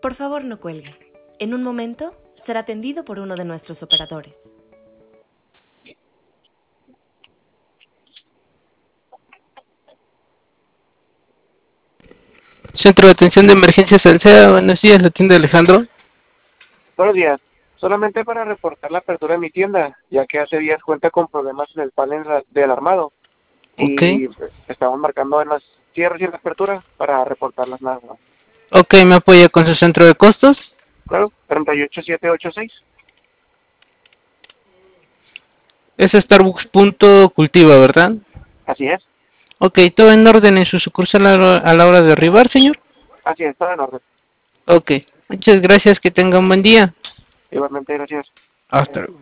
Por favor, no cuelgue. En un momento será atendido por uno de nuestros operadores. Centro de Atención de Emergencias Alsea, buenos días, la tienda Alejandro. Buenos días. Solamente para reportar la apertura de mi tienda, ya que hace días cuenta con problemas en el panel del armado. Ok. Y estamos marcando en las cierres y en la apertura para reportarlas nada más. Ok, ¿me apoya con su centro de costos? Claro, 38786. Es Starbucks.cultiva, ¿verdad? Así es, Ok, ¿todo en orden en su sucursal a la hora de arribar, señor? todo en orden. Ok, muchas gracias, que tenga un buen día. Igualmente, gracias. Hasta luego.